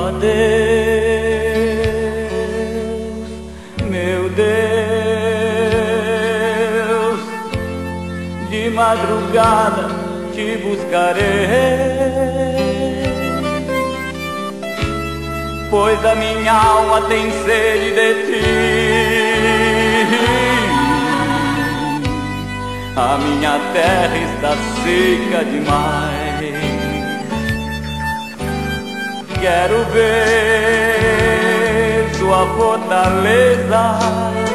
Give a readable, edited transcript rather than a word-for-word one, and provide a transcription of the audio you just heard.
ó Deus, meu Deus, de madrugada te buscarei, pois a minha alma tem sede de ti. A minha terra está seca demais. Quero ver sua fortaleza